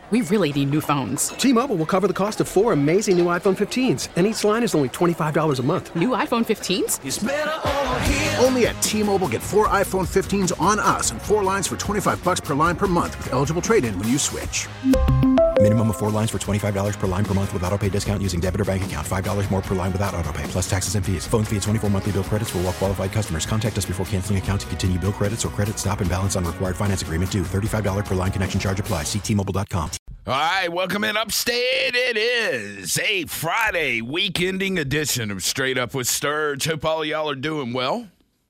We really need new phones. T-Mobile will cover the cost of 4 amazing new iPhone 15s, and each line is only $25 a month. New iPhone 15s? It's better over here. Only at T-Mobile, get 4 iPhone 15s on us and 4 lines for $25 per line per month with eligible trade-in when you switch. Minimum of 4 lines for $25 per line per month with autopay discount using debit or bank account. $5 more per line without autopay, plus taxes and fees. Phone fee at 24 monthly bill credits for well-qualified customers. Contact us before canceling account to continue bill credits or credit stop and balance on required finance agreement due. $35 per line connection charge applies. See T-Mobile.com. All right, welcome in Upstate. It is a Friday weekending edition of Straight Up with Sturge. Hope all of y'all are doing well.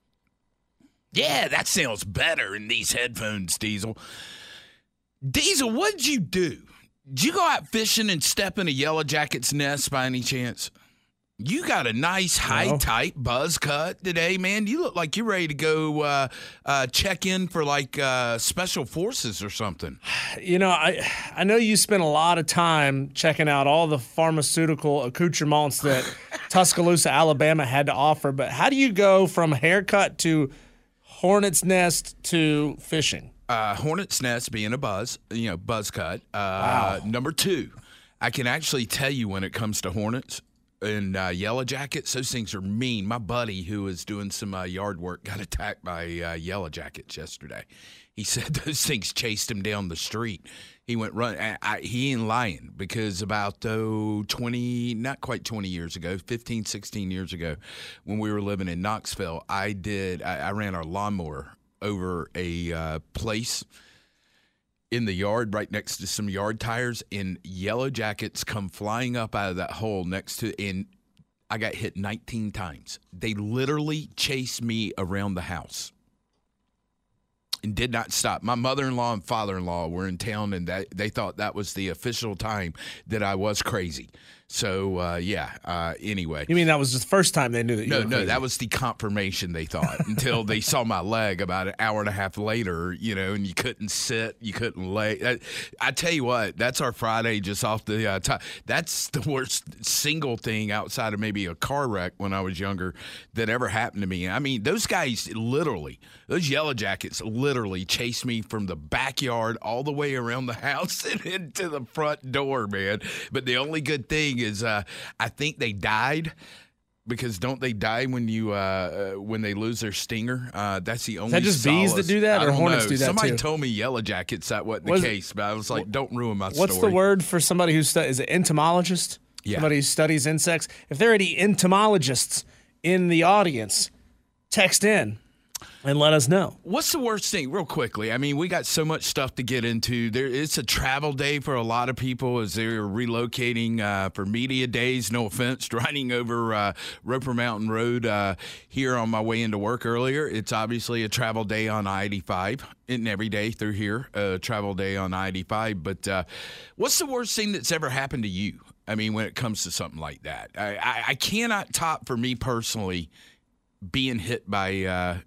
Yeah, that sounds better in these headphones, Diesel. Diesel, what'd you do? Did you go out fishing and step in a Yellow Jacket's nest by any chance? You got a nice, high-type buzz cut today, man. You look like you're ready to go check in for, like, Special Forces or something. You know, I know you spent a lot of time checking out all the pharmaceutical accoutrements that Tuscaloosa, Alabama had to offer, but how do you go from haircut to hornet's nest to fishing? Hornet's nest being a buzz cut. Wow. Number 2, I can actually tell you when it comes to hornets and Yellow Jackets, those things are mean. My buddy who was doing some yard work got attacked by Yellow Jackets yesterday. He said those things chased him down the street. He went running. He ain't lying, because about 20, not quite 20 years ago, 15, 16 years ago, when we were living in Knoxville, I ran our lawnmower over a place in the yard right next to some yard tires, and Yellow Jackets come flying up out of that hole next to, and I got hit 19 times. They literally chased me around the house and did not stop. My mother-in-law and father-in-law were in town, and they thought that was the official time that I was crazy. So, anyway. You mean that was the first time they knew that you were crazy? No, that was the confirmation, they thought, until they saw my leg about an hour and a half later, and you couldn't sit, you couldn't lay. I tell you what, that's our Friday just off the top. That's the worst single thing outside of maybe a car wreck when I was younger that ever happened to me. I mean, those guys literally, those Yellow Jackets literally chased me from the backyard all the way around the house and into the front door, man. But the only good thing is I think they died, because don't they die when they lose their stinger? That's the only. Is that just solace. bees that do that, or hornets do that Somebody too? told me Yellow Jackets that wasn't the case, but I was like, don't ruin my story. What's the word for somebody who studies? Is it entomologist? Yeah. Somebody who studies insects. If there are any entomologists in the audience, text in and let us know. What's the worst thing, real quickly? I mean, we got so much stuff to get into. It's a travel day for a lot of people as they're relocating for media days. No offense, riding over Roper Mountain Road here on my way into work earlier. It's obviously a travel day on I-85. And every day through here, travel day on I-85. But what's the worst thing that's ever happened to you? I mean, when it comes to something like that, I cannot top, for me personally, being hit by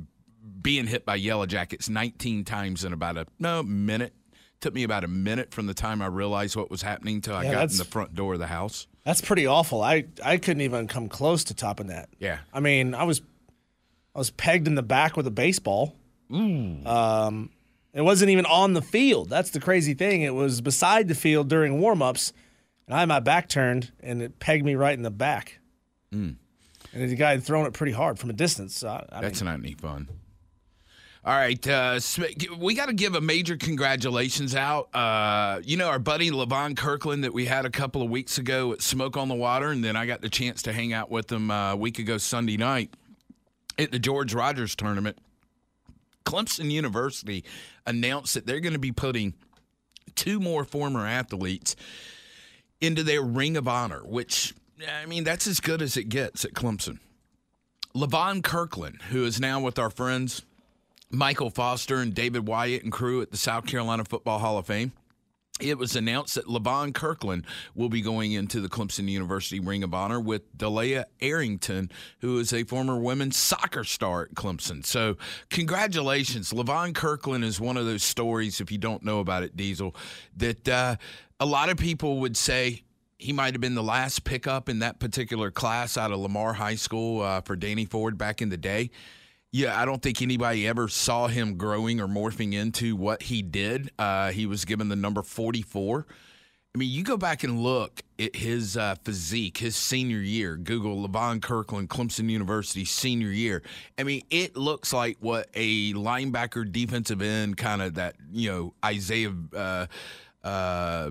Yellow Jackets 19 times in about a minute. Took me about a minute from the time I realized what was happening till I got in the front door of the house. That's pretty awful. I couldn't even come close to topping that. Yeah. I mean, I was pegged in the back with a baseball. It wasn't even on the field. That's the crazy thing. It was beside the field during warm-ups, and I had my back turned, and it pegged me right in the back. And the guy had thrown it pretty hard from a distance. So That's not any fun. All right, we got to give a major congratulations out. Our buddy Levon Kirkland that we had a couple of weeks ago at Smoke on the Water, and then I got the chance to hang out with him a week ago Sunday night at the George Rogers tournament. Clemson University announced that they're going to be putting 2 more former athletes into their Ring of Honor, which, I mean, that's as good as it gets at Clemson. Levon Kirkland, who is now with our friends Michael Foster and David Wyatt and crew at the South Carolina Football Hall of Fame. It was announced that Levon Kirkland will be going into the Clemson University Ring of Honor with Delia Arrington, who is a former women's soccer star at Clemson. So congratulations. Levon Kirkland is one of those stories, if you don't know about it, Diesel, that a lot of people would say he might have been the last pickup in that particular class out of Lamar High School for Danny Ford back in the day. I don't think anybody ever saw him growing or morphing into what he did. He was given the number 44. I mean, you go back and look at his physique, his senior year. Google Levon Kirkland, Clemson University senior year. I mean, it looks like what a linebacker, defensive end, kind of that, Isaiah, that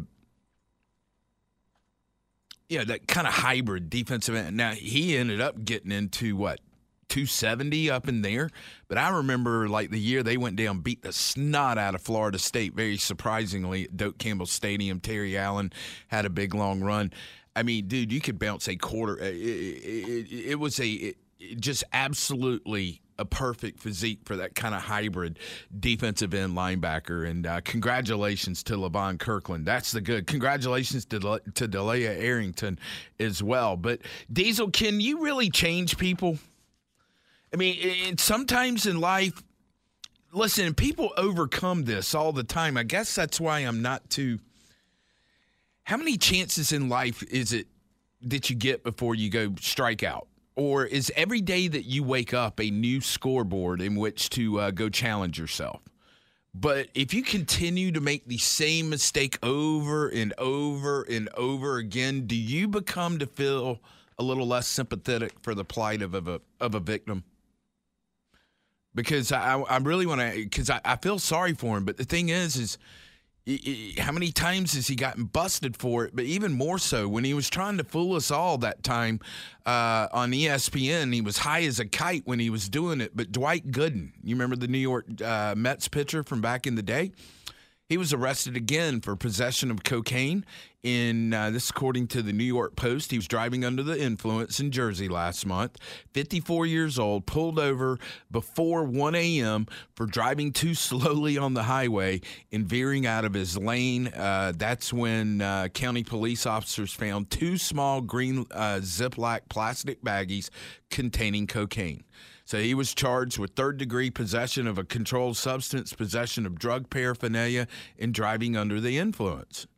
kind of hybrid defensive end. Now, he ended up getting into 270 up in there. But I remember the year they went down, beat the snot out of Florida State, very surprisingly at Doak Campbell Stadium. Terry Allen had a big long run. I mean, dude, you could bounce a quarter. It was just absolutely a perfect physique for that kind of hybrid defensive end linebacker. And congratulations to Levon Kirkland. That's the good. Congratulations to Delia Arrington as well. But Diesel, can you really change people? I mean, sometimes in life, listen, people overcome this all the time. I guess that's why I'm not too. How many chances in life is it that you get before you go strike out? Or is every day that you wake up a new scoreboard in which to go challenge yourself? But if you continue to make the same mistake over and over and over again, do you become to feel a little less sympathetic for the plight of a victim? Because I really want to, because I feel sorry for him. But the thing is how many times has he gotten busted for it? But even more so when he was trying to fool us all that time on ESPN. He was high as a kite when he was doing it. But Dwight Gooden, you remember the New York Mets pitcher from back in the day? He was arrested again for possession of cocaine. This according to the New York Post. He was driving under the influence in Jersey last month. 54 years old, pulled over before 1 a.m. for driving too slowly on the highway and veering out of his lane. That's when county police officers found 2 small green Ziploc plastic baggies containing cocaine. So he was charged with third-degree possession of a controlled substance, possession of drug paraphernalia, and driving under the influence.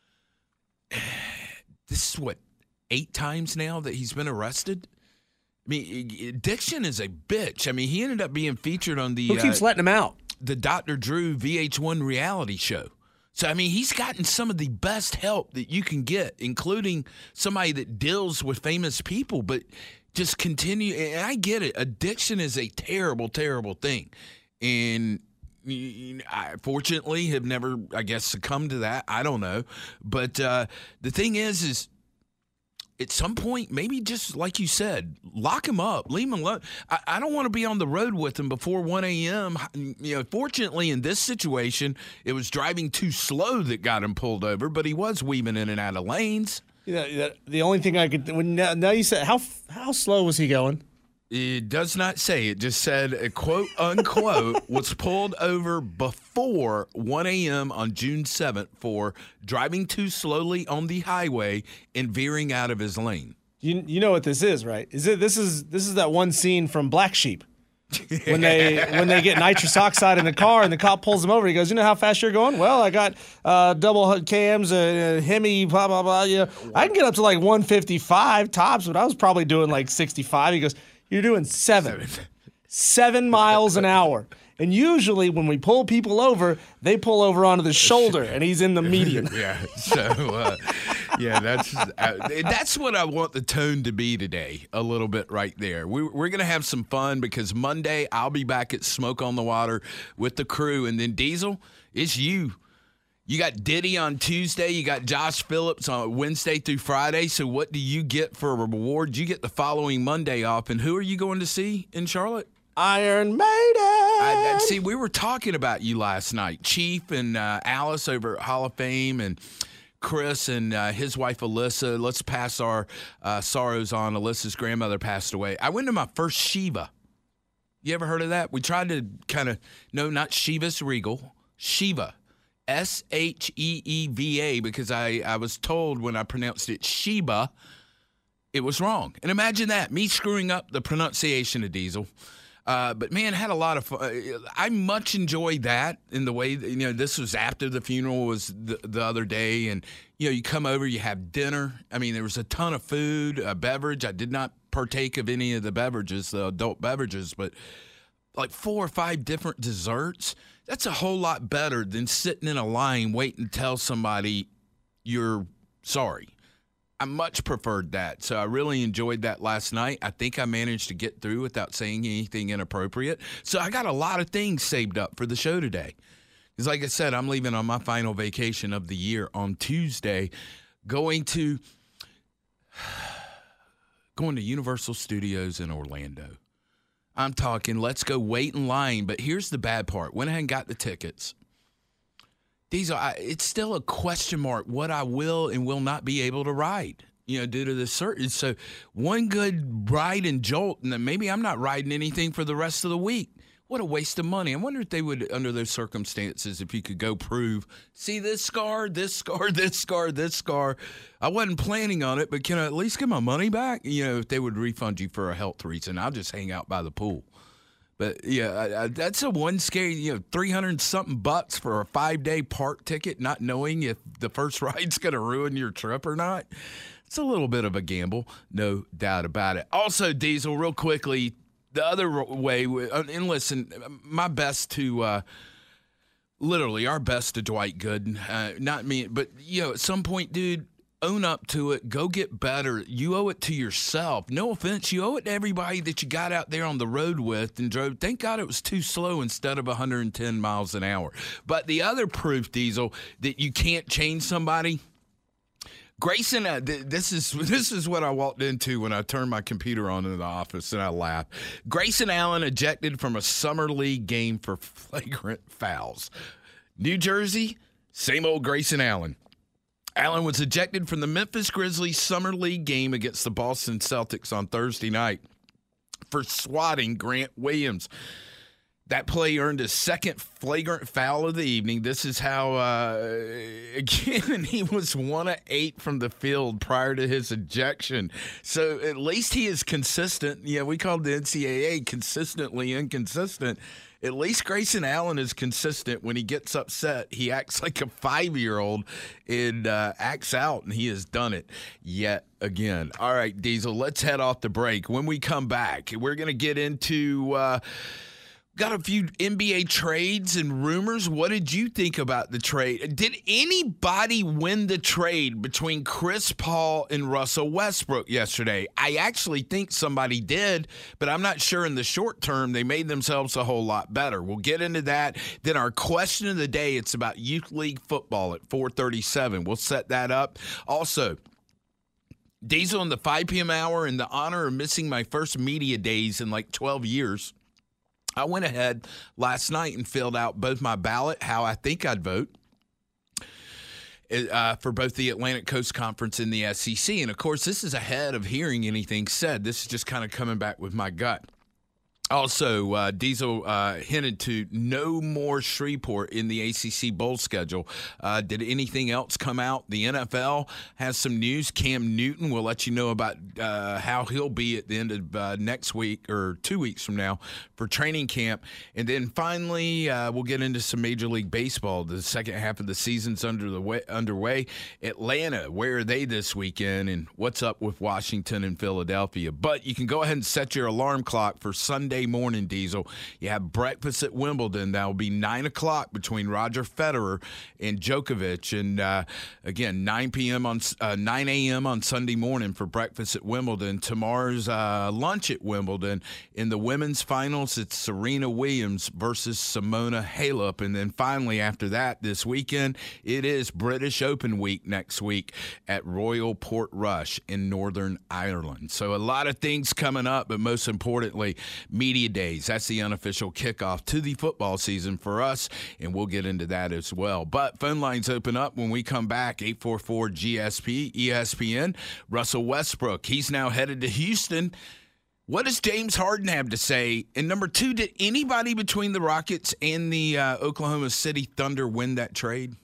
This is, 8 times now that he's been arrested? I mean, addiction is a bitch. I mean, he ended up being featured on the... Who keeps letting him out? The Dr. Drew VH1 reality show. So, I mean, he's gotten some of the best help that you can get, including somebody that deals with famous people, but... Just continue, and I get it. Addiction is a terrible, terrible thing, and I fortunately have never, I guess, succumbed to that. I don't know, but the thing is at some point, maybe just like you said, lock him up, leave him alone. I don't want to be on the road with him before 1 a.m. Fortunately, in this situation, it was driving too slow that got him pulled over, but he was weaving in and out of lanes. The only thing I could now you said how slow was he going? It does not say. It just said, quote unquote, was pulled over before 1 a.m. on June 7th for driving too slowly on the highway and veering out of his lane. You know what this is, right? This is that one scene from Black Sheep. When they get nitrous oxide in the car and the cop pulls them over, he goes, "You know how fast you're going? Well, I got double cams, Hemi, blah blah blah. I can get up to 155 tops, but I was probably doing 65." He goes, "You're doing 7 miles an hour." And usually when we pull people over, they pull over onto the shoulder, and he's in the median. Yeah. So, that's what I want the tone to be today, a little bit right there. We're going to have some fun because Monday I'll be back at Smoke on the Water with the crew. And then, Diesel, it's you. You got Diddy on Tuesday. You got Josh Phillips on Wednesday through Friday. So what do you get for a reward? You get the following Monday off. And who are you going to see in Charlotte? Iron Maiden. See, we were talking about you last night. Chief and Alice over at Hall of Fame and Chris and his wife Alyssa. Let's pass our sorrows on. Alyssa's grandmother passed away. I went to my first Shiva. You ever heard of that? We tried to not Chivas Regal, Shiva. Sheeva, because I was told when I pronounced it Sheba, it was wrong. And imagine that, me screwing up the pronunciation of Diesel. But, man, had a lot of fun. I much enjoyed that in the way that, this was after the funeral was the other day. And, you come over, you have dinner. I mean, there was a ton of food, a beverage. I did not partake of any of the beverages, the adult beverages. But like 4 or 5 different desserts, that's a whole lot better than sitting in a line waiting to tell somebody you're sorry. I much preferred that. So I really enjoyed that last night. I think I managed to get through without saying anything inappropriate. So I got a lot of things saved up for the show today. Because like I said, I'm leaving on my final vacation of the year on Tuesday, going to Universal Studios in Orlando. I'm talking, let's go wait in line. But here's the bad part. Went ahead and got the tickets. It's still a question mark what I will and will not be able to ride, due to the certain. So one good ride and jolt, and then maybe I'm not riding anything for the rest of the week. What a waste of money. I wonder if they would, under those circumstances, if you could go prove, see this scar, this scar, this scar, this scar. I wasn't planning on it, but can I at least get my money back? If they would refund you for a health reason, I'll just hang out by the pool. But, yeah, that's a one scary, $300-something bucks for a 5-day park ticket, not knowing if the first ride's going to ruin your trip or not. It's a little bit of a gamble, no doubt about it. Also, Diesel, real quickly, the other way, and listen, my best to literally our best to Dwight Gooden, not me, but, at some point, dude, own up to it. Go get better. You owe it to yourself. No offense. You owe it to everybody that you got out there on the road with and drove. Thank God it was too slow instead of 110 miles an hour. But the other proof, Diesel, that you can't change somebody, Grayson, this is what I walked into when I turned my computer on in the office, and I laughed. Grayson Allen ejected from a summer league game for flagrant fouls. New Jersey, same old Grayson Allen. Allen was ejected from the Memphis Grizzlies Summer League game against the Boston Celtics on Thursday night for swatting Grant Williams. That play earned his second flagrant foul of the evening. This is how, again, he was 1 of 8 from the field prior to his ejection. So at least he is consistent. We called the NCAA consistently inconsistent. At least Grayson Allen is consistent. When he gets upset, he acts like a 5-year-old and acts out, and he has done it yet again. All right, Diesel, let's head off the break. When we come back, we're going to get into got a few NBA trades and rumors. What did you think about the trade? Did anybody win the trade between Chris Paul and Russell Westbrook yesterday? I actually think somebody did, but I'm not sure in the short term they made themselves a whole lot better. We'll get into that. Then our question of the day, it's about Youth League football at 4:37. We'll set that up. Also, Diesel in the 5 p.m. hour, in the honor of missing my first media days in like 12 years, I went ahead last night and filled out both my ballot, how I think I'd vote, for both the Atlantic Coast Conference and the SEC. And, of course, this is ahead of hearing anything said. This is just kind of coming back with my gut. Also, Diesel hinted to no more Shreveport in the ACC bowl schedule. Did anything else come out? The NFL has some news. Cam Newton will let you know about how he'll be at the end of next week or 2 weeks from now for training camp. And then finally, we'll get into some Major League Baseball. The second half of the season's underway. Atlanta, where are they this weekend? And what's up with Washington and Philadelphia? But you can go ahead and set your alarm clock for Sunday morning, Diesel. You have breakfast at Wimbledon. That will be 9 o'clock between Roger Federer and Djokovic. And again, 9 a.m. on Sunday morning for breakfast at Wimbledon. Tomorrow's lunch at Wimbledon. In the women's finals, it's Serena Williams versus Simona Halep. And then finally, after that, this weekend, it is British Open week next week at Royal Portrush in Northern Ireland. So a lot of things coming up, but most importantly, media days. That's the unofficial kickoff to the football season for us, and we'll get into that as well. But phone lines open up when we come back. 844-GSP, ESPN. Russell Westbrook, he's now headed to Houston. What does James Harden have to say? And number two, did anybody between the Rockets and the Oklahoma City Thunder win that trade?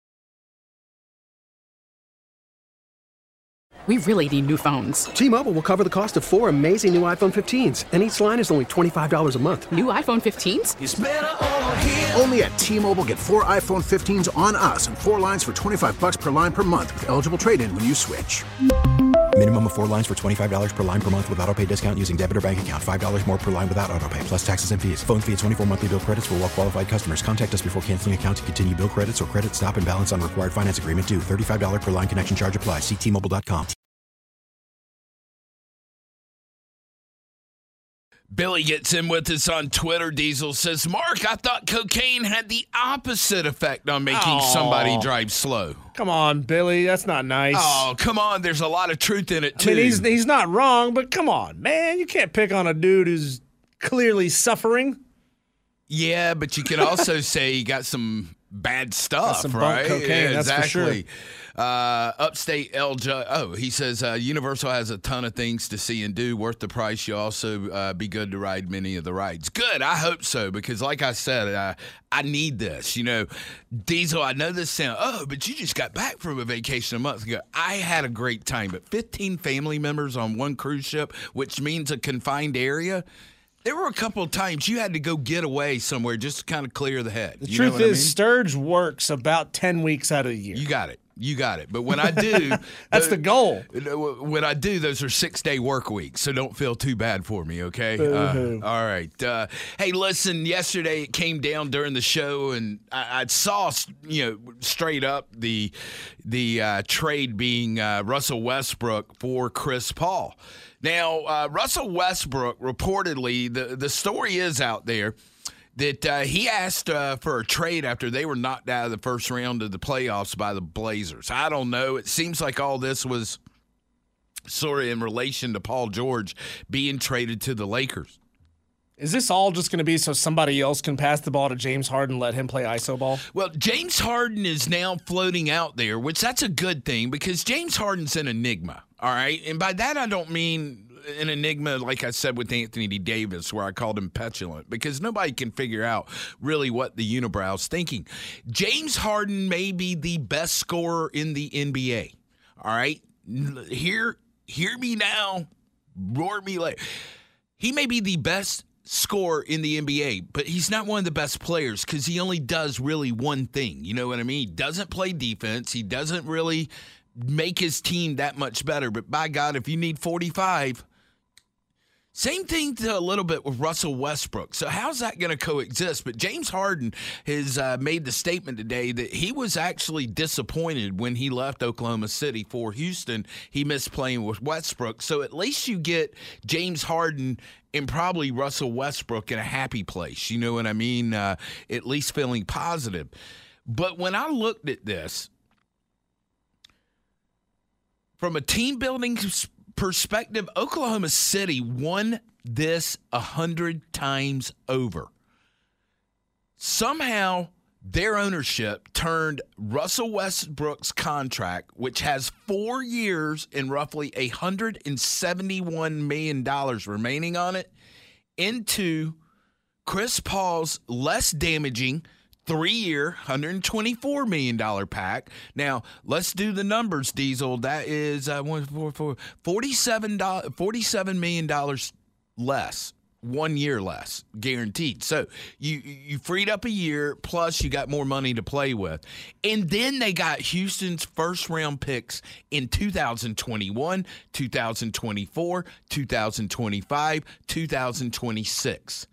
We really need new phones. T-Mobile will cover the cost of 4 amazing new iPhone 15s, and each line is only $25 a month. New iPhone 15s? It's better over here. Only at T-Mobile, get 4 iPhone 15s on us and 4 lines for $25 per line per month with eligible trade-in when you switch. Minimum of 4 lines for $25 per line per month with auto pay discount using debit or bank account. $5 more per line without auto pay, plus taxes and fees. Phone fee at 24 monthly bill credits for well qualified customers. Contact us before canceling account to continue bill credits or credit stop and balance on required finance agreement due. $35 per line connection charge applies. See T-Mobile.com. Billy gets in with us on Twitter. Diesel says, Mark, I thought cocaine had the opposite effect on making somebody drive slow. Come on, Billy. That's not nice. Oh, come on. There's a lot of truth in it, too. I mean, he's not wrong, but come on, man. You can't pick on a dude who's clearly suffering. Yeah, but you can also say you got some bad stuff, some right? bunk cocaine, yeah, that's for exactly. sure. Upstate LJ. He says Universal has a ton of things to see and do, worth the price. You also be good to ride many of the rides. Good, I hope so, because like I said, I need this. You know, Diesel, I know this sound, but you just got back from a vacation a month ago. I had a great time, but 15 family members on one cruise ship, which means a confined area. There were a couple of times you had to go get away somewhere just to kind of clear the head. The truth is, Sturge works about 10 weeks out of the year. You got it. But when I do, that's the goal. When I do, those are 6-day work weeks, so don't feel too bad for me, okay? All right. Hey, listen, yesterday it came down during the show, and I saw, straight up the trade being Russell Westbrook for Chris Paul. Now, Russell Westbrook, reportedly, the story is out there that he asked for a trade after they were knocked out of the first round of the playoffs by the Blazers. I don't know. It seems like all this was sort of in relation to Paul George being traded to the Lakers. Is this all just going to be so somebody else can pass the ball to James Harden and let him play iso ball? Well, James Harden is now floating out there, which that's a good thing because James Harden's an enigma, all right? And by that I don't mean an enigma, like I said with Anthony Davis, where I called him petulant, because nobody can figure out really what the unibrow's thinking. James Harden may be the best scorer in the NBA. All right? Hear me now, roar me later. He may be the best scorer in the NBA, but he's not one of the best players because he only does really one thing. You know what I mean? He doesn't play defense. He doesn't really make his team that much better. But by God, if you need 45, same thing to a little bit with Russell Westbrook. So how's that going to coexist? But James Harden has made the statement today that he was actually disappointed when he left Oklahoma City for Houston. He missed playing with Westbrook. So at least you get James Harden and probably Russell Westbrook in a happy place. You know what I mean? At least feeling positive. But when I looked at this, from a team building perspective, Oklahoma City won this 100 times over. Somehow, their ownership turned Russell Westbrook's contract, which has 4 years and roughly $171 million remaining on it, into Chris Paul's less damaging 3-year, $124 million pack. Now, let's do the numbers, Diesel. That is $47 million less, 1 year less, guaranteed. So you freed up a year, plus you got more money to play with. And then they got Houston's first-round picks in 2021, 2024, 2025, 2026.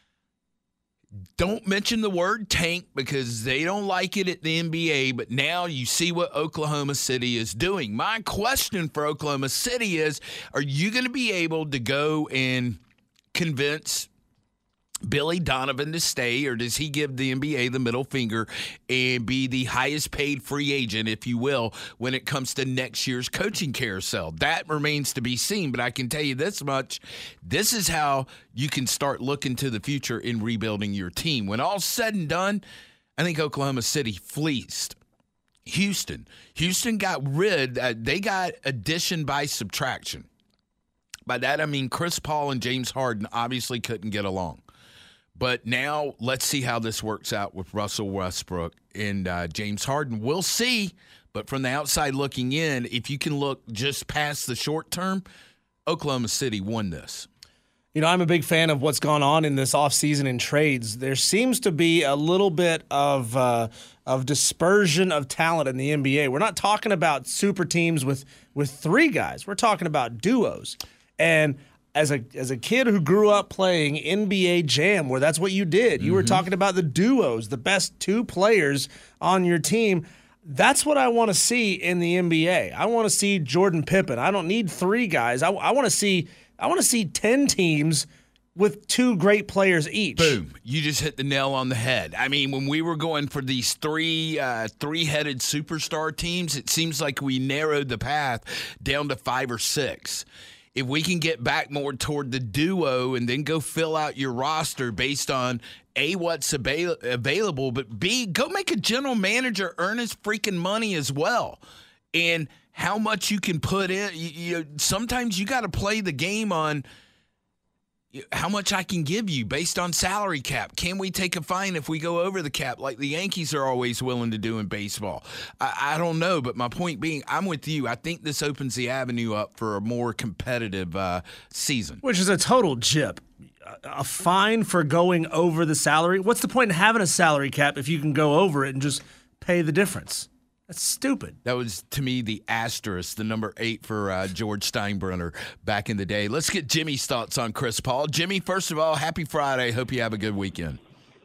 Don't mention the word tank because they don't like it at the NBA, but now you see what Oklahoma City is doing. My question for Oklahoma City is, are you going to be able to go and convince Billy Donovan to stay, or does he give the NBA the middle finger and be the highest paid free agent, if you will, when it comes to next year's coaching carousel? That remains to be seen, but I can tell you this much. This is how you can start looking to the future in rebuilding your team. When all's said and done, I think Oklahoma City fleeced Houston. Houston got they got addition by subtraction. By that, I mean Chris Paul and James Harden obviously couldn't get along. But now let's see how this works out with Russell Westbrook and James Harden. We'll see. But from the outside looking in, if you can look just past the short term, Oklahoma City won this. I'm a big fan of what's gone on in this offseason in trades. There seems to be a little bit of dispersion of talent in the NBA. We're not talking about super teams with 3 guys. We're talking about duos. And as a kid who grew up playing NBA Jam, where that's what you did, you were talking about the duos, the best 2 players on your team. That's what I want to see in the NBA. I want to see Jordan Pippen. I don't need 3 guys. I want to see 10 teams with 2 great players each. Boom. You just hit the nail on the head. I mean, when we were going for these three-headed superstar teams, it seems like we narrowed the path down to 5 or 6. If we can get back more toward the duo and then go fill out your roster based on A, what's available, but B, go make a general manager earn his freaking money as well. And how much you can put in. Sometimes you got to play the game on how much I can give you based on salary cap. Can we take a fine if we go over the cap like the Yankees are always willing to do in baseball? I don't know, but my point being, I'm with you. I think this opens the avenue up for a more competitive season. Which is a total jip. A fine for going over the salary? What's the point in having a salary cap if you can go over it and just pay the difference? That's stupid. That was, to me, the asterisk, the number 8 for George Steinbrenner back in the day. Let's get Jimmy's thoughts on Chris Paul. Jimmy, first of all, happy Friday. Hope you have a good weekend.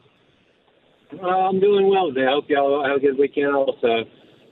I'm doing well today. I hope y'all have a good weekend also.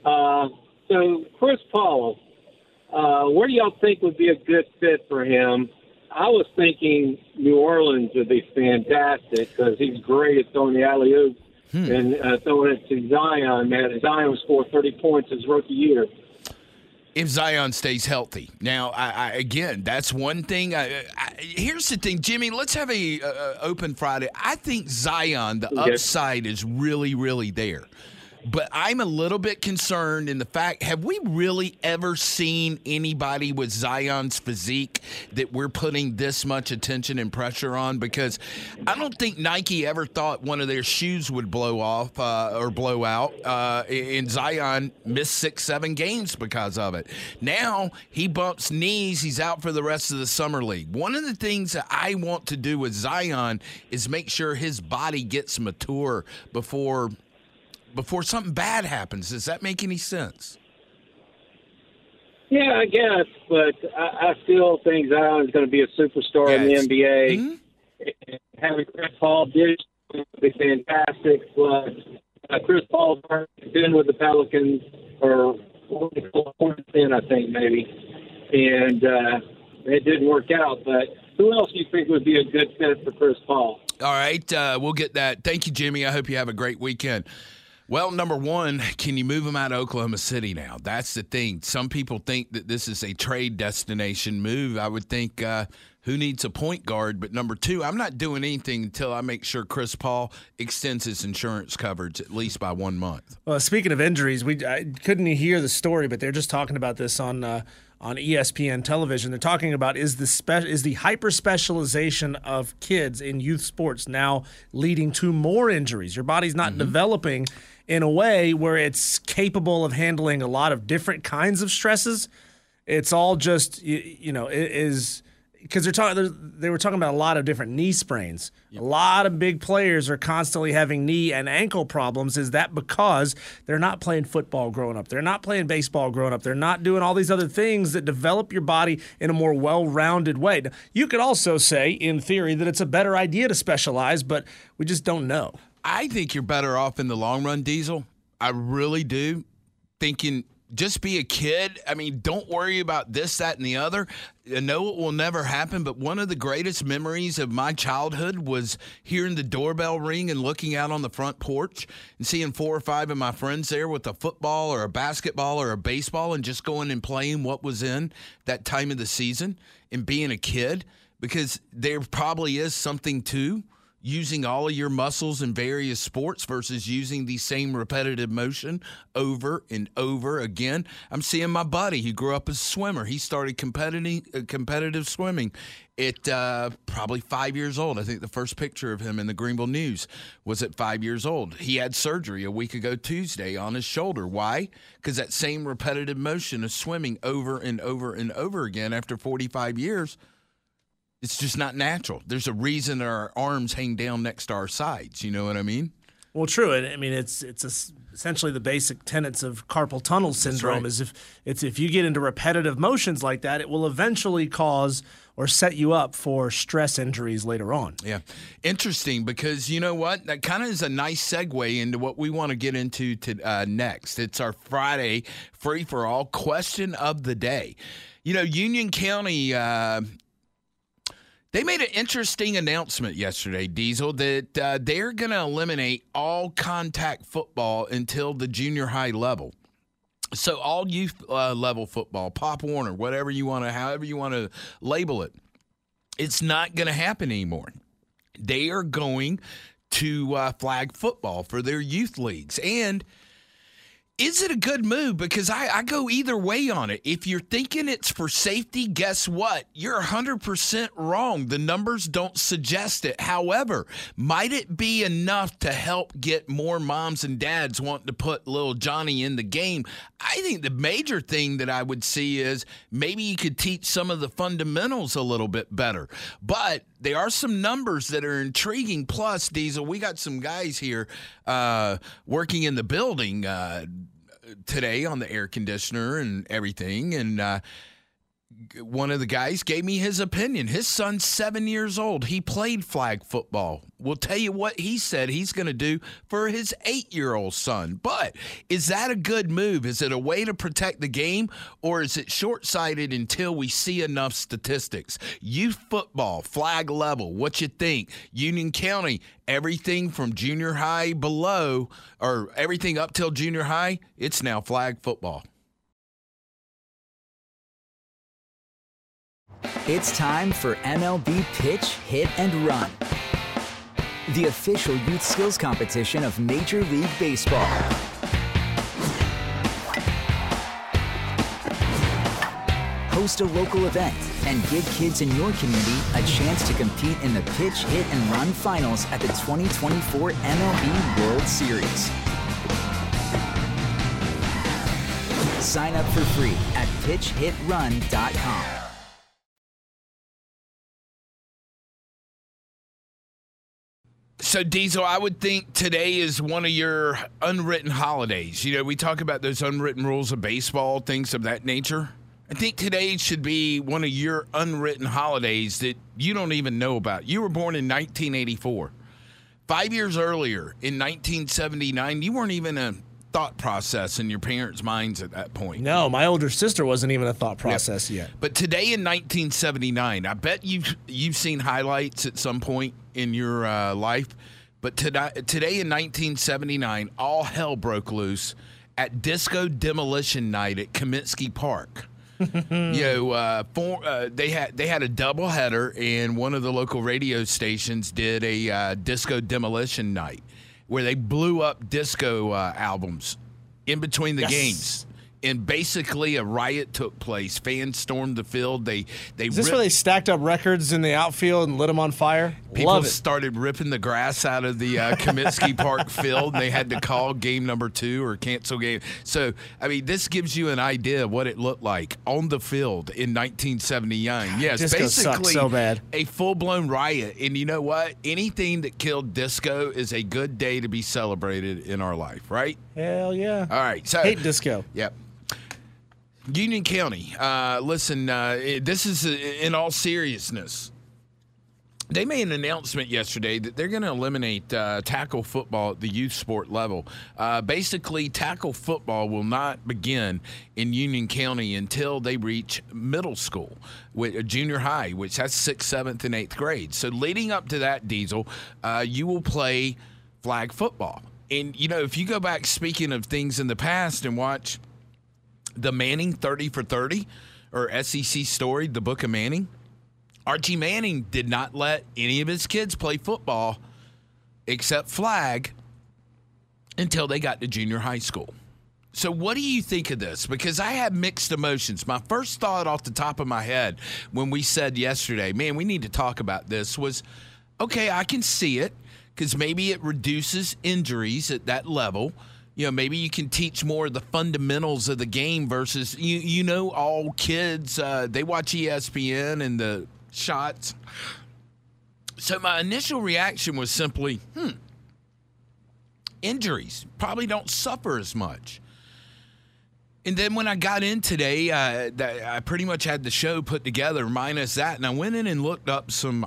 So, Chris Paul, where do y'all think would be a good fit for him? I was thinking New Orleans would be fantastic because he's great at throwing the alley-oop. And throwing it to Zion, man. Zion scored 30 points his rookie year. If Zion stays healthy. Now, again, that's one thing. Here's the thing, Jimmy, let's have a open Friday. I think Zion, the upside is really, really there. But I'm a little bit concerned in the fact, have we really ever seen anybody with Zion's physique that we're putting this much attention and pressure on? Because I don't think Nike ever thought one of their shoes would blow off or blow out. And Zion missed 6-7 games because of it. Now he bumps knees. He's out for the rest of the summer league. One of the things that I want to do with Zion is make sure his body gets mature before something bad happens. Does that make any sense? Yeah, I guess, but I still think Zion is going to be a superstar in the NBA. Mm-hmm. Having Chris Paul would be fantastic, but Chris Paul's been with the Pelicans for 10, I think, maybe, and it didn't work out. But who else do you think would be a good fit for Chris Paul? All right, we'll get that. Thank you, Jimmy. I hope you have a great weekend. Well, number one, can you move him out of Oklahoma City now? That's the thing. Some people think that this is a trade destination move. I would think who needs a point guard? But number two, I'm not doing anything until I make sure Chris Paul extends his insurance coverage at least by 1 month. Well, speaking of injuries, I couldn't hear the story, but they're just talking about this on ESPN television. They're talking about is the hyper-specialization of kids in youth sports now leading to more injuries? Your body's not developing in a way where it's capable of handling a lot of different kinds of stresses. It's all just, it is because they were talking about a lot of different knee sprains. Yep. A lot of big players are constantly having knee and ankle problems. Is that because they're not playing football growing up? They're not playing baseball growing up. They're not doing all these other things that develop your body in a more well-rounded way. Now, you could also say, in theory, that it's a better idea to specialize, but we just don't know. I think you're better off in the long run, Diesel. I really do. Thinking just be a kid. I mean, don't worry about this, that, and the other. I know it will never happen, but one of the greatest memories of my childhood was hearing the doorbell ring and looking out on the front porch and seeing 4 or 5 of my friends there with a football or a basketball or a baseball and just going and playing what was in that time of the season and being a kid, because there probably is something to using all of your muscles in various sports versus using the same repetitive motion over and over again. I'm seeing my buddy who grew up as a swimmer. He started competitive swimming at probably 5 years old. I think the first picture of him in the Greenville News was at 5 years old. He had surgery a week ago Tuesday on his shoulder. Why? Because that same repetitive motion of swimming over and over and over again after 45 years It's just not natural. There's a reason our arms hang down next to our sides. You know what I mean? Well, true. I mean, it's essentially the basic tenets of carpal tunnel syndrome. That's right. Is if you get into repetitive motions like that, it will eventually cause or set you up for stress injuries later on. Yeah. Interesting, because you know what? That kind of is a nice segue into what we want to get into next. It's our Friday free-for-all question of the day. You know, Union County, they made an interesting announcement yesterday, Diesel, that they're going to eliminate all contact football until the junior high level. So all youth level football, Pop Warner, however you want to label it, it's not going to happen anymore. They are going to flag football for their youth leagues. And is it a good move? Because I go either way on it. If you're thinking it's for safety, guess what? You're 100% wrong. The numbers don't suggest it. However, might it be enough to help get more moms and dads wanting to put little Johnny in the game? I think the major thing that I would see is maybe you could teach some of the fundamentals a little bit better. But there are some numbers that are intriguing. Plus, Diesel, we got some guys here working in the building today on the air conditioner and everything. And one of the guys gave me his opinion. His son's 7 years old. He played flag football. We'll tell you what he said he's going to do for his 8-year-old son. But is that a good move? Is it a way to protect the game, or is it short-sighted until we see enough statistics? Youth football, flag level, what you think? Union County, everything from junior high below, or everything up till junior high, it's now flag football. It's time for MLB Pitch, Hit, and Run, the official youth skills competition of Major League Baseball. Host a local event and give kids in your community a chance to compete in the Pitch, Hit, and Run finals at the 2024 MLB World Series. Sign up for free at pitchhitrun.com. So, Diesel, I would think today is one of your unwritten holidays. You know, we talk about those unwritten rules of baseball, things of that nature. I think today should be one of your unwritten holidays that you don't even know about. You were born in 1984. 5 years earlier, in 1979, you weren't even a thought process in your parents' minds at that point. No, my older sister wasn't even a thought process yet. But today in 1979, I bet you've seen highlights at some point in your life. But today in 1979, all hell broke loose at Disco Demolition Night at Comiskey Park. They had a doubleheader, and one of the local radio stations did a Disco Demolition Night where they blew up disco albums in between the games. And basically a riot took place. Fans stormed the field. Is this where they stacked up records in the outfield and lit them on fire? People started ripping the grass out of the Comiskey Park field, and they had to call game number 2 or cancel game. So, I mean, this gives you an idea of what it looked like on the field in 1979. Yes, disco basically so bad. A full-blown riot. And you know what? Anything that killed disco is a good day to be celebrated in our life, right? Hell yeah. All right. So, hate disco. Yep. Union County, listen, this is in all seriousness. They made an announcement yesterday that they're going to eliminate tackle football at the youth sport level. Basically, tackle football will not begin in Union County until they reach middle school, with junior high, which that's 6th, 7th, and 8th grade. So leading up to that, Diesel, you will play flag football. And, you know, if you go back, speaking of things in the past, and watch the Manning 30 for 30 or SEC story, the Book of Manning, Archie Manning did not let any of his kids play football except flag until they got to junior high school. So what do you think of this? Because I have mixed emotions. My first thought off the top of my head when we said yesterday, man, we need to talk about this, was, okay, I can see it because maybe it reduces injuries at that level. You know, maybe you can teach more of the fundamentals of the game versus, you know, all kids, they watch ESPN and the shots. So my initial reaction was simply, injuries probably don't suffer as much. And then when I got in today, I pretty much had the show put together minus that, and I went in and looked up some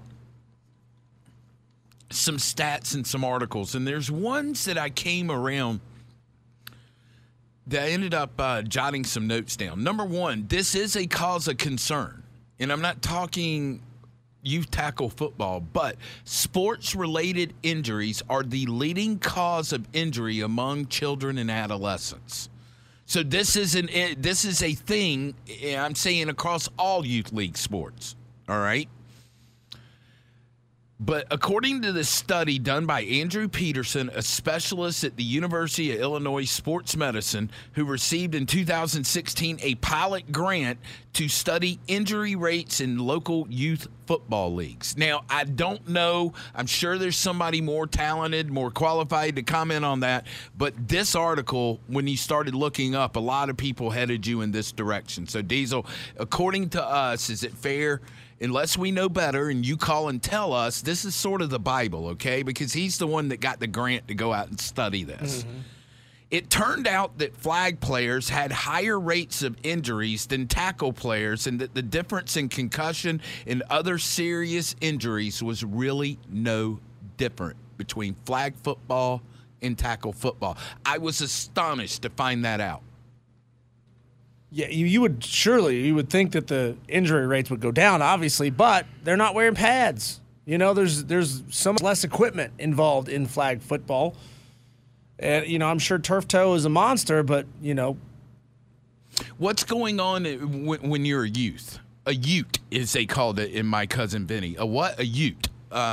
stats and some articles, and there's ones that I came around that I ended up jotting some notes down. Number one, this is a cause of concern, and I'm not talking youth tackle football, but sports-related injuries are the leading cause of injury among children and adolescents. So this is a thing, I'm saying, across all youth league sports, all right? But according to this study done by Andrew Peterson, a specialist at the University of Illinois Sports Medicine, who received in 2016 a pilot grant to study injury rates in local youth football leagues. Now, I don't know. I'm sure there's somebody more talented, more qualified to comment on that. But this article, when you started looking up, a lot of people headed you in this direction. So, Diesel, according to us, is it fair? Unless we know better and you call and tell us, this is sort of the Bible, okay? Because he's the one that got the grant to go out and study this. Mm-hmm. It turned out that flag players had higher rates of injuries than tackle players, and that the difference in concussion and other serious injuries was really no different between flag football and tackle football. I was astonished to find that out. Yeah, you would think that the injury rates would go down, obviously, but they're not wearing pads. You know, there's so much less equipment involved in flag football. And, you know, I'm sure turf toe is a monster, but, you know. What's going on when you're a youth? A ute, as they called it in My Cousin Vinny. A what? A ute.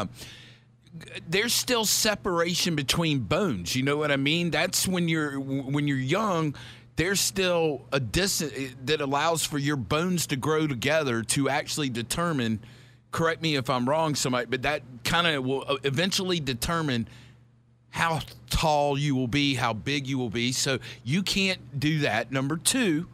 There's still separation between bones. You know what I mean? That's when you're young. There's still a distance that allows for your bones to grow together to actually determine, correct me if I'm wrong, somebody, but that kind of will eventually determine how tall you will be, how big you will be. So you can't do that. Number two,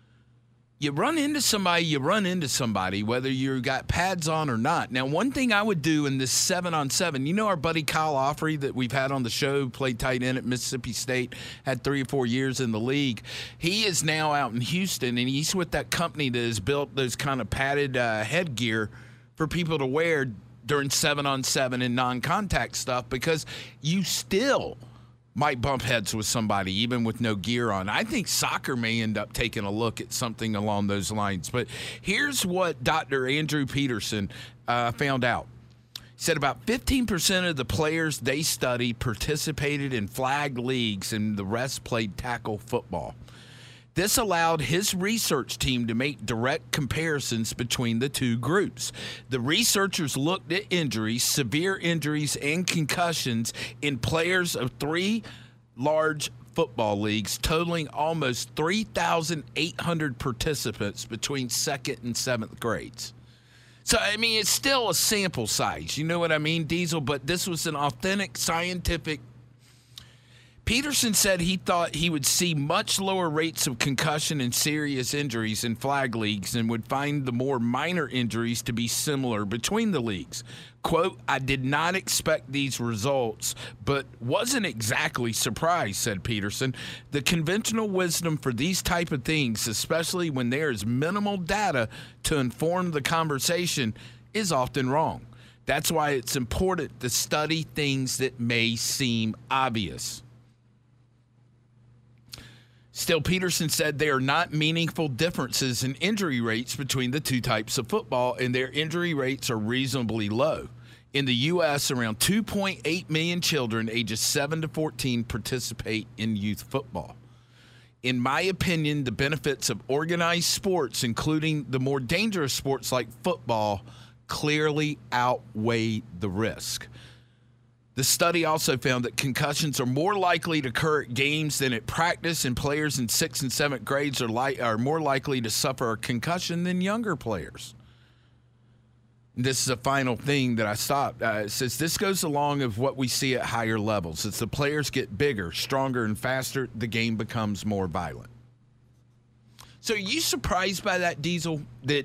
you run into somebody, whether you got pads on or not. Now, one thing I would do in this 7-on-7, you know our buddy Kyle Offrey that we've had on the show, played tight end at Mississippi State, had 3 or 4 years in the league. He is now out in Houston, and he's with that company that has built those kind of padded headgear for people to wear during 7-on-7 and non-contact stuff, because you still might bump heads with somebody even with no gear on. I think soccer may end up taking a look at something along those lines. But here's what Dr. Andrew Peterson found out. He said about 15% of the players they studied participated in flag leagues, and the rest played tackle football. This allowed his research team to make direct comparisons between the two groups. The researchers looked at injuries, severe injuries, and concussions in players of 3 large football leagues, totaling almost 3,800 participants between 2nd and 7th grades. So, I mean, it's still a sample size. You know what I mean, Diesel? But this was an authentic scientific. Peterson said he thought he would see much lower rates of concussion and serious injuries in flag leagues, and would find the more minor injuries to be similar between the leagues. Quote, I did not expect these results, but wasn't exactly surprised, said Peterson. The conventional wisdom for these type of things, especially when there is minimal data to inform the conversation, is often wrong. That's why it's important to study things that may seem obvious. Still, Peterson said there are not meaningful differences in injury rates between the two types of football, and their injury rates are reasonably low. In the U.S., around 2.8 million children ages 7 to 14 participate in youth football. In my opinion, the benefits of organized sports, including the more dangerous sports like football, clearly outweigh the risk. The study also found that concussions are more likely to occur at games than at practice, and players in 6th and 7th grades are more likely to suffer a concussion than younger players. This is a final thing that I stopped. It says this goes along with what we see at higher levels. As the players get bigger, stronger, and faster, the game becomes more violent. So are you surprised by that, Diesel, that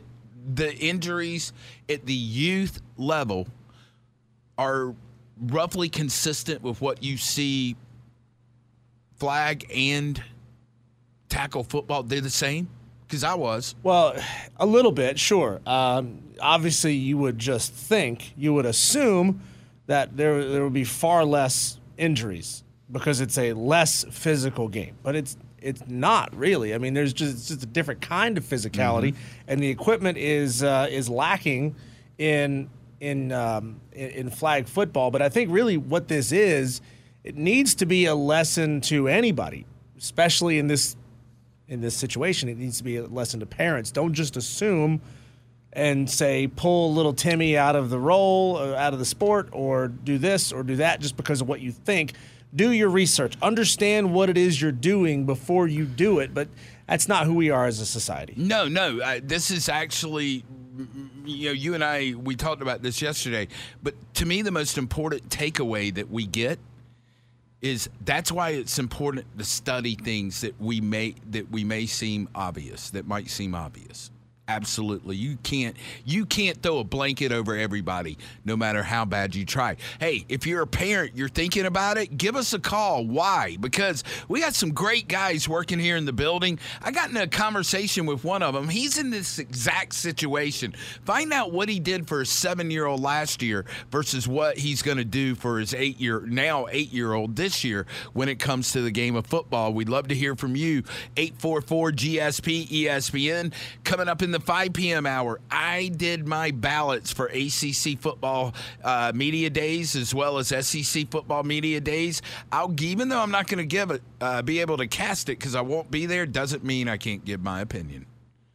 the injuries at the youth level are roughly consistent with what you see flag and tackle football? They're the same? Because I was. Well, a little bit, sure. Obviously, you would assume that there would be far less injuries because it's a less physical game. But it's not really. I mean, it's just a different kind of physicality, and the equipment is lacking in flag football. But I think really what this is, it needs to be a lesson to anybody, especially in this situation. It needs to be a lesson to parents. Don't just assume and say pull little Timmy out of the role, out of the sport, or do this or do that just because of what you think. Do your research. Understand what it is you're doing before you do it. But that's not who we are as a society. No. This is actually, you and I, we talked about this yesterday. But to me, the most important takeaway that we get is that's why it's important to study things that might seem obvious. Absolutely. You can't throw a blanket over everybody, no matter how bad you try. Hey, if you're a parent, you're thinking about it, give us a call. Why? Because we got some great guys working here in the building. I got in a conversation with one of them. He's in this exact situation. Find out what he did for his 7-year-old last year versus what he's going to do for his 8-year-old this year when it comes to the game of football. We'd love to hear from you. 844-GSP-ESPN. Coming up in the 5 p.m. hour, I did my ballots for ACC football media days as well as SEC football media days. Even though I'm not going to be able to cast it because I won't be there, doesn't mean I can't give my opinion.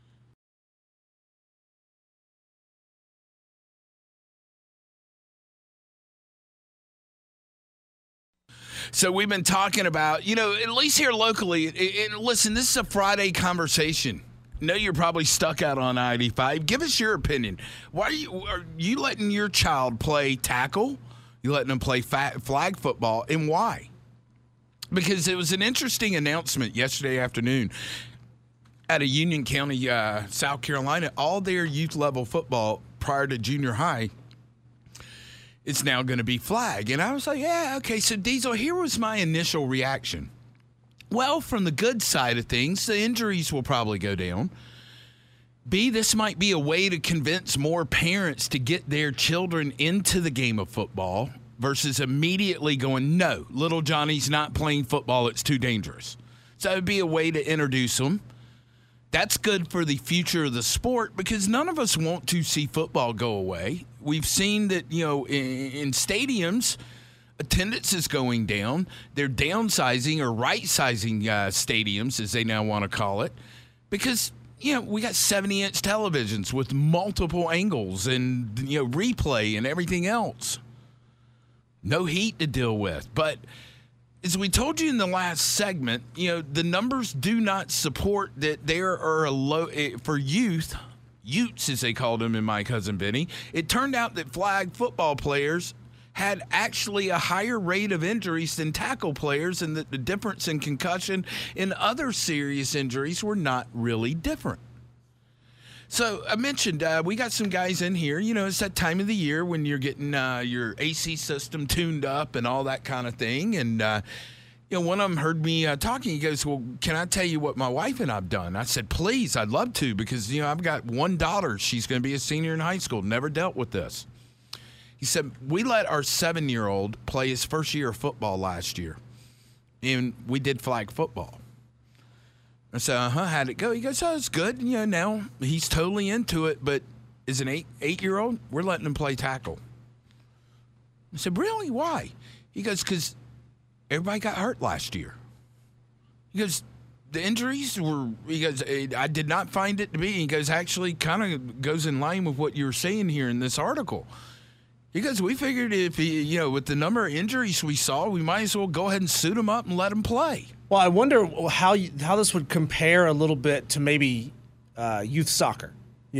So we've been talking about, at least here locally, and listen, this is a Friday conversation. No, you're probably stuck out on I-85. Give us your opinion. Are you letting your child play tackle? You letting them play flag football, and why? Because it was an interesting announcement yesterday afternoon out of Union County, South Carolina. All their youth level football prior to junior high is now going to be flag. And I was like, yeah, okay. So Diesel, here was my initial reaction. Well, from the good side of things, the injuries will probably go down. B, this might be a way to convince more parents to get their children into the game of football versus immediately going, no, little Johnny's not playing football. It's too dangerous. So it would be a way to introduce them. That's good for the future of the sport because none of us want to see football go away. We've seen that, in stadiums, attendance is going down. They're downsizing or right-sizing stadiums, as they now want to call it, because, we got 70-inch televisions with multiple angles and, replay and everything else. No heat to deal with. But as we told you in the last segment, the numbers do not support that there are a low for Utes, as they called them in My Cousin Vinny. It turned out that flag football players had actually a higher rate of injuries than tackle players, and that the difference in concussion and other serious injuries were not really different. So I mentioned we got some guys in here. It's that time of the year when you're getting your AC system tuned up and all that kind of thing. And, one of them heard me talking. He goes, well, can I tell you what my wife and I've done? I said, please, I'd love to because, I've got one daughter. She's going to be a senior in high school, never dealt with this. He said, we let our 7-year-old play his first year of football last year, and we did flag football. I said, how'd it go? He goes, it's good. Now he's totally into it, but as an 8-year-old, we're letting him play tackle. I said, really? Why? He goes, because everybody got hurt last year. He goes, the injuries were, he goes, I did not find it to be. He goes, actually kind of goes in line with what you're saying here in this article. Because we figured if with the number of injuries we saw, we might as well go ahead and suit him up and let him play. Well, I wonder how this would compare a little bit to maybe youth soccer.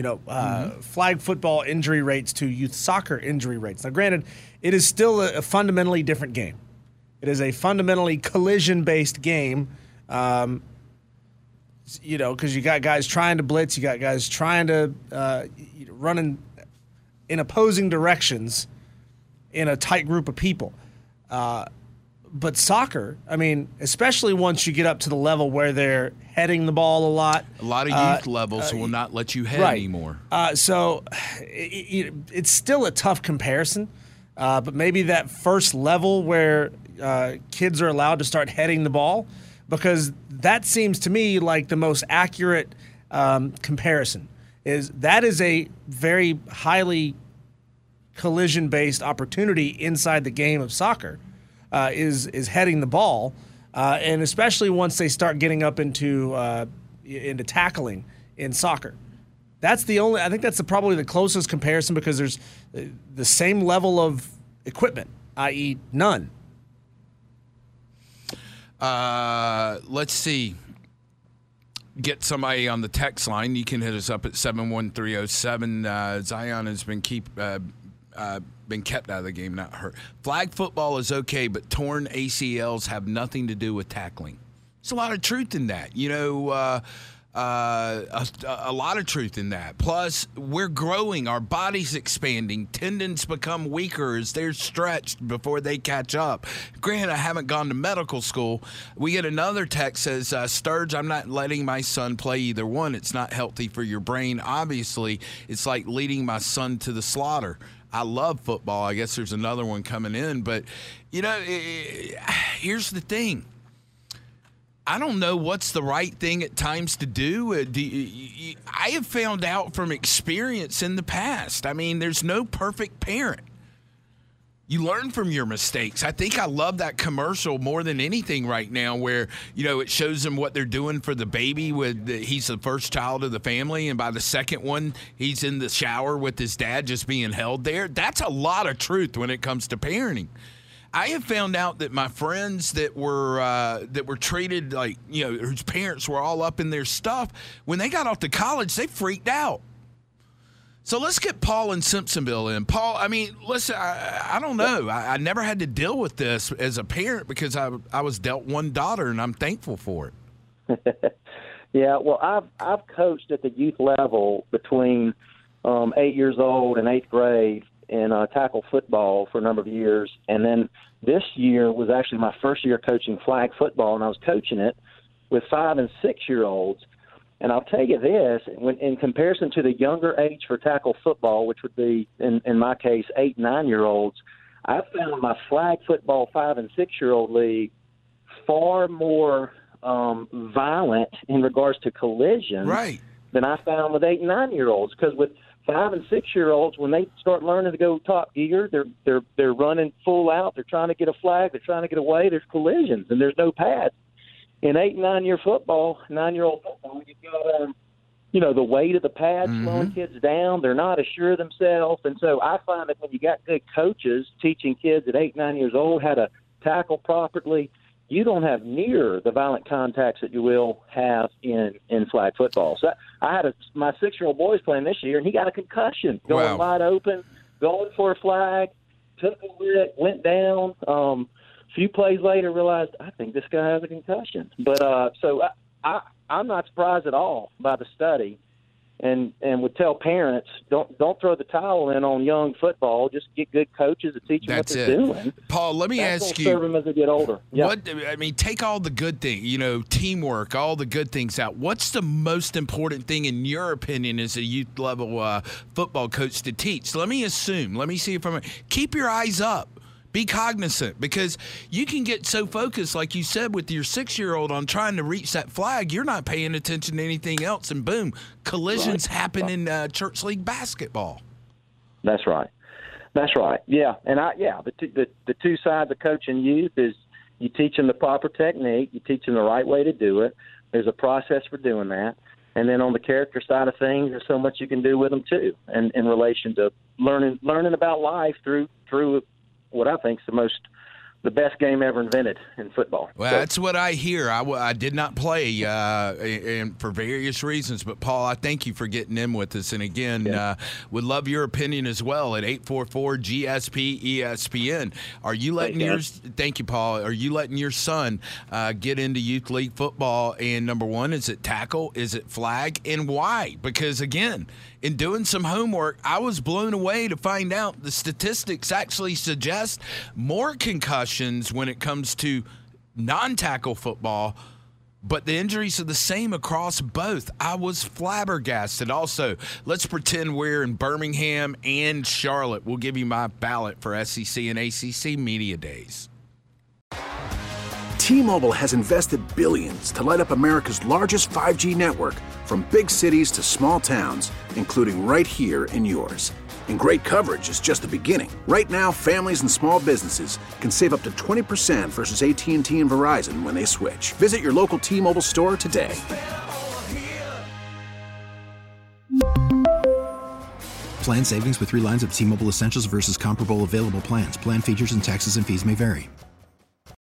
Flag football injury rates to youth soccer injury rates. Now, granted, it is still a fundamentally different game. It is a fundamentally collision-based game. because you got guys trying to blitz, you got guys trying to run in opposing directions in a tight group of people. But soccer, I mean, especially once you get up to the level where they're heading the ball a lot. A lot of youth levels will not let you head anymore. So it's still a tough comparison. But maybe that first level where kids are allowed to start heading the ball, because that seems to me like the most accurate comparison. That is a very highly collision-based opportunity inside the game of soccer. Is heading the ball, and especially once they start getting up into tackling in soccer. I think that's probably the closest comparison, because there's the same level of equipment, i.e. none. Let's see. Get somebody on the text line. You can hit us up at 71307. Zion has been kept out of the game, not hurt. Flag football is okay, but torn ACLs have nothing to do with tackling. There's a lot of truth in that. A lot of truth in that. Plus, we're growing. Our body's expanding. Tendons become weaker as they're stretched before they catch up. Granted, I haven't gone to medical school. We get another text that says, Sturge, I'm not letting my son play either one. It's not healthy for your brain. Obviously, it's like leading my son to the slaughter. I love football. I guess there's another one coming in. But, here's the thing. I don't know what's the right thing at times to do. I have found out from experience in the past. I mean, there's no perfect parent. You learn from your mistakes. I think I love that commercial more than anything right now, where, it shows them what they're doing for the baby. He's the first child of the family, and by the second one, he's in the shower with his dad just being held there. That's a lot of truth when it comes to parenting. I have found out that my friends that were treated like, whose parents were all up in their stuff, when they got off to college, they freaked out. So let's get Paul in Simpsonville in. Paul, I mean, listen, I don't know. I never had to deal with this as a parent because I was dealt one daughter, and I'm thankful for it. Yeah, well, I've coached at the youth level between 8 years old and 8th grade in tackle football for a number of years. And then this year was actually my first year coaching flag football, and I was coaching it with 5- and 6-year-olds. And I'll tell you this, in comparison to the younger age for tackle football, which would be, in my case, 8- and 9-year-olds, I found my flag football 5- and 6-year-old league far more violent in regards to collisions than I found with 8- and 9-year-olds. Because with 5- and 6-year-olds, when they start learning to go top gear, they're running full out. They're trying to get a flag. They're trying to get away. There's collisions, and there's no pads. In 8- and 9-year football, 9-year-old football, you've got the weight of the pads slowing kids down. They're not as sure of themselves, and so I find that when you got good coaches teaching kids at 8, 9 years old how to tackle properly, you don't have near the violent contacts that you will have in flag football. So I had my 6-year-old boy's playing this year, and he got a concussion going wide open, going for a flag, took a lick, went down. A few plays later, realized, I think this guy has a concussion. But so I'm not surprised at all by the study, and would tell parents, don't throw the towel in on young football. Just get good coaches to teach them what they're doing. Paul, let me ask you. Serve them as they get older. Yeah. Take all the good things, teamwork, all the good things out. What's the most important thing, in your opinion, as a youth level football coach to teach? Let me see if keep your eyes up. Be cognizant, because you can get so focused, like you said, with your 6-year-old on trying to reach that flag, you're not paying attention to anything else, and boom, collisions happen in church league basketball. That's right. Yeah, and the two sides of coaching youth is you teach them the proper technique, you teach them the right way to do it. There's a process for doing that. And then on the character side of things, there's so much you can do with them too, and in relation to learning about life through what I think is the most the best game ever invented in football. Well, that's what I hear. I did not play and for various reasons, but Paul, I thank you for getting in with us. And again, would love your opinion as well at 844-GSP-ESPN. Are you letting thank you, Paul. Are you letting your son get into youth league football? And number one, is it tackle? Is it flag? And why? Because again, in doing some homework, I was blown away to find out the statistics actually suggest more concussions when it comes to non-tackle football, but the injuries are the same across both. I was flabbergasted. Also, let's pretend we're in Birmingham and Charlotte. We'll give you my ballot for SEC and ACC Media Days. T-Mobile has invested billions to light up America's largest 5G network, from big cities to small towns, including right here in yours. And great coverage is just the beginning. Right now, families and small businesses can save up to 20% versus AT&T and Verizon when they switch. Visit your local T-Mobile store today. Plan savings with 3 lines of T-Mobile Essentials versus comparable available plans. Plan features and taxes and fees may vary.